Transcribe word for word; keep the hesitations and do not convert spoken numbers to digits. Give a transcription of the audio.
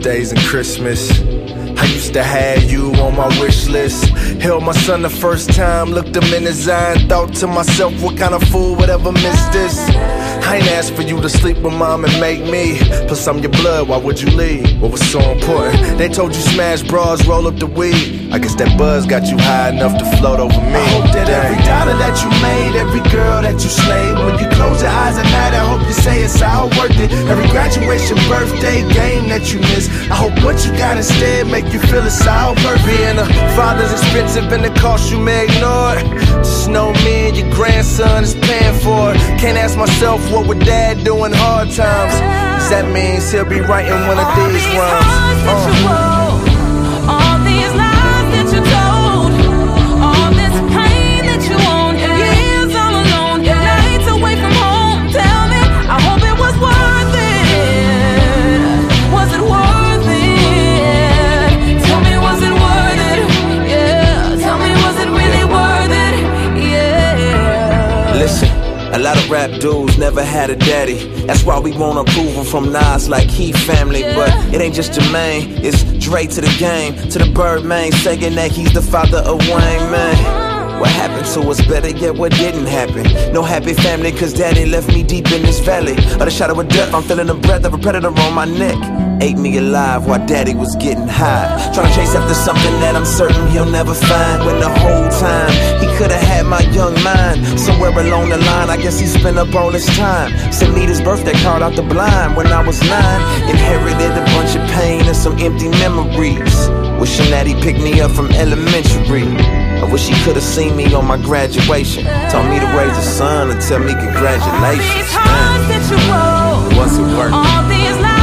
birthdays and Christmas. I used to have you on my wish list. Held my son the first time, looked him in his eye and thought to myself, what kind of fool would ever miss this? I ain't asked for you to sleep with mom and make me. Plus I'm your blood, why would you leave? What was so important? They told you smash bras, roll up the weed. I guess that buzz got you high enough to float over me. I hope that every dollar that you made, every girl that you slayed, when you close your eyes at night, I hope you say it's all worth it. Every graduation, birthday, game that you miss, I hope what you got instead make you feel it's all worth it. Being a father's expensive and the cost you may ignore it. Just know me and your grandson is paying for it. Can't ask myself what would dad do in hard times, 'cause that means he'll be writing one of all these these rhymes. hearts that Uh. you wrote, all these lies that you told, all this pain that you own, years all alone, nights away from home. Tell me, I hope it was worth it. Was it worth it? Tell me, was it worth it? Yeah, tell me, was it really worth it? Yeah. Listen, a lot of rap dudes never had a daddy. That's why we want approval from Nas like he family. Yeah. But it ain't just Jermaine, it's Dre to the game, to the Birdman, saying that he's the father of Wayne, man. What happened to us, better yet what didn't happen. No happy family cause daddy left me deep in this valley of the shadow of death. I'm feeling the breath of a predator on my neck. Ate me alive while daddy was getting high, trying to chase after something that I'm certain he'll never find. When the whole time he could've had my young mind. Somewhere along the line, I guess he spent up all his time. Sent me this birthday card out the blind when I was nine. Inherited a bunch of pain and some empty memories, wishing that he picked me up from elementary. I wish he could've seen me on my graduation, told me to raise a son and tell me congratulations. All these hearts that you wrote, Was it worth it? all these lies